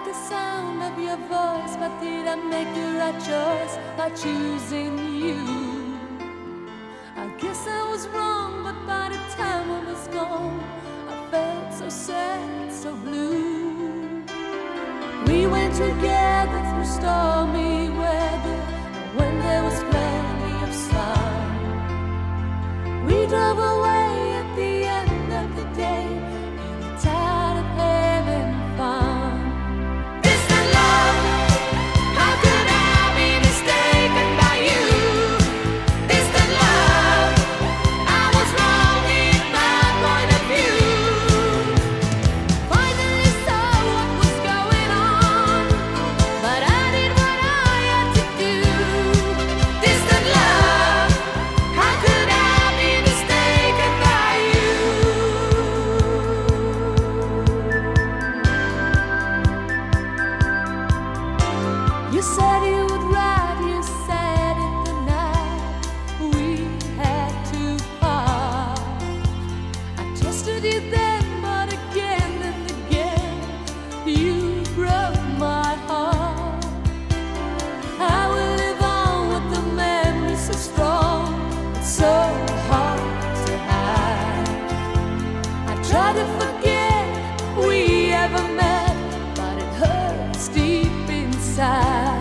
like the sound of your voice, but did I make the right choice by choosing you? I guess I was wrong, but by the time I was gone, I felt so sad, so blue. We went together through stormy weather, and when there was plenty of sun, we drove away at the end of the day. We were tired of having fun. Distant love, how could I be mistaken by you? Distant love, I was wrong in my point of view. Finally saw what was going on, but I did what I had to do. Distant love, how could I be mistaken by you? You said you would ride, you said it the night we had to part. I trusted you then, but again and again you broke my heart. I will live on with the memory so strong, but so hard to hide. I try to forget we ever met, but it hurts deep inside.